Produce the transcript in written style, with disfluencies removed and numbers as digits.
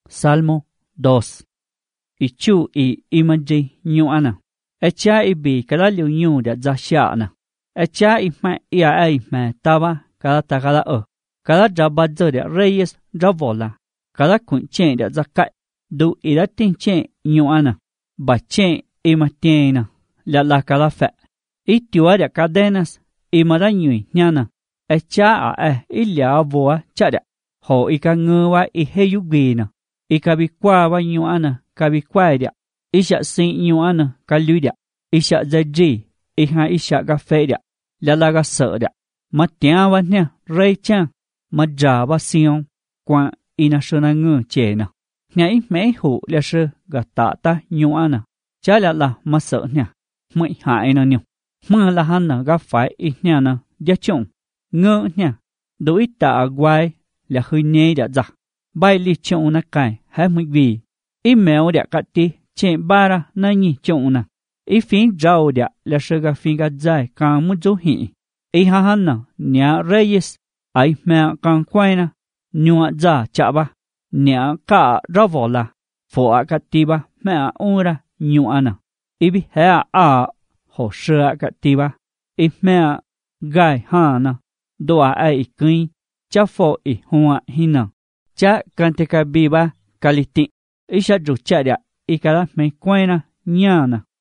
Salmo 2. Ichu imaji nyuana. Echa ibi kada liu nyu da za shaana. Echa ima ia ima taba kada takada Kada jabazo de reyes javola. Kada kunchen da zakai. Du ida tinchen nyuana. Bachen imatiena. La kada fe. Itua de cadenas imada nyui nyana. Echa ilia avoa chada. Ho ika nguwa iheyugina. Ika bikwa nyuana kabikwaida. Isha sin nyuana kaluida. Isha zaji. Iha isha gafeida. Lalaga soda. Matiawa nya reicha. Majaba sion. Kwa inashona ngu chena. Nya ime hu leshe gatata nyuana. Chala la maso nya. Mui haina nyo. Mưa la hana gafai ihnyana jachong. Ngơ nya. Do ita agwai la huine da za. Bai li chong na kai ha mui vi. Email da kati chen bara na nyi chong na. Ifin jao da la shega finga zai kan mu zo hi. Ha hana nya reyes ai mea kan kwaina nyua za chaba. Nya ka ravola. Fo akatiba mea ura nyuana. Ibi hea ho shea katiba. Mea gai hana. Doa ai kuin. Cha fo hua hina. Cha kanteka biba kaliti. Isha jucharia ikala me kwaina nyana.